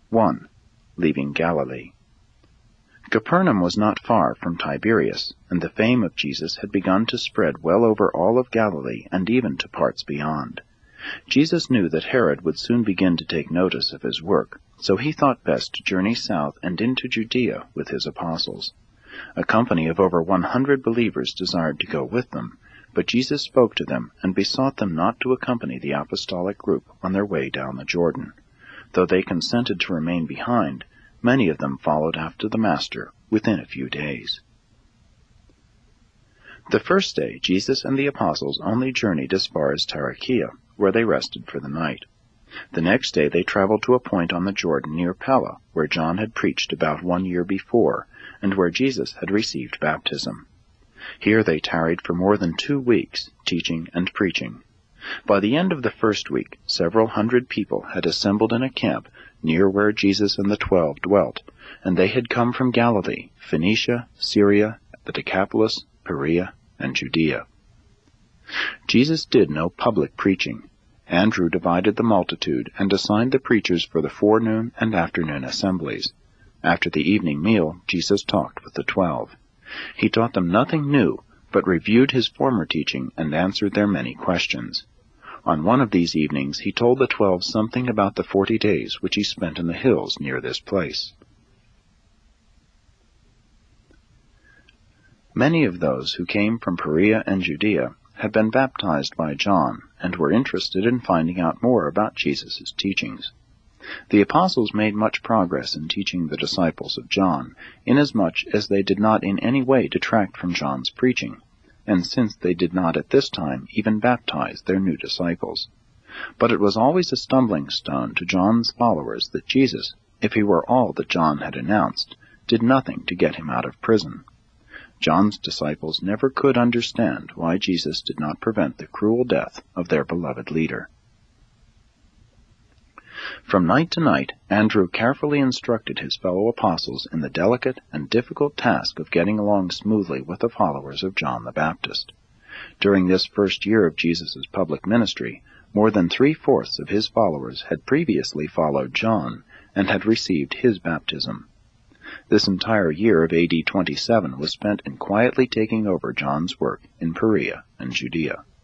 1. Leaving Galilee. Capernaum was not far from Tiberias, and the fame of Jesus had begun to spread well over all of Galilee and even to parts beyond. Jesus knew that Herod would soon begin to take notice of his work, so he thought best to journey south and into Judea with his apostles. A company of over 100 believers desired to go with them, but Jesus spoke to them and besought them not to accompany the apostolic group on their way down the Jordan. Though they consented to remain behind, many of them followed after the Master within a few days. The first day, Jesus and the apostles only journeyed as far as Tarichaea, where they rested for the night. The next day they traveled to a point on the Jordan near Pella, where John had preached about 1 year before, and where Jesus had received baptism. Here they tarried for more than 2 weeks, teaching and preaching. By the end of the first week, several hundred people had assembled in a camp near where Jesus and the 12 dwelt, and they had come from Galilee, Phoenicia, Syria, the Decapolis, Perea, and Judea. Jesus did no public preaching. Andrew divided the multitude and assigned the preachers for the forenoon and afternoon assemblies. After the evening meal, Jesus talked with the 12. He taught them nothing new, but reviewed his former teaching and answered their many questions. On one of these evenings he told the 12 something about the 40 days which he spent in the hills near this place. Many of those who came from Perea and Judea had been baptized by John and were interested in finding out more about Jesus' teachings. The apostles made much progress in teaching the disciples of John, inasmuch as they did not in any way detract from John's preaching, and since they did not at this time even baptize their new disciples. But it was always a stumbling stone to John's followers that Jesus, if he were all that John had announced, did nothing to get him out of prison. John's disciples never could understand why Jesus did not prevent the cruel death of their beloved leader. From night to night, Andrew carefully instructed his fellow apostles in the delicate and difficult task of getting along smoothly with the followers of John the Baptist. During this first year of Jesus' public ministry, more than 3/4 of his followers had previously followed John and had received his baptism. This entire year of AD 27 was spent in quietly taking over John's work in Perea and Judea.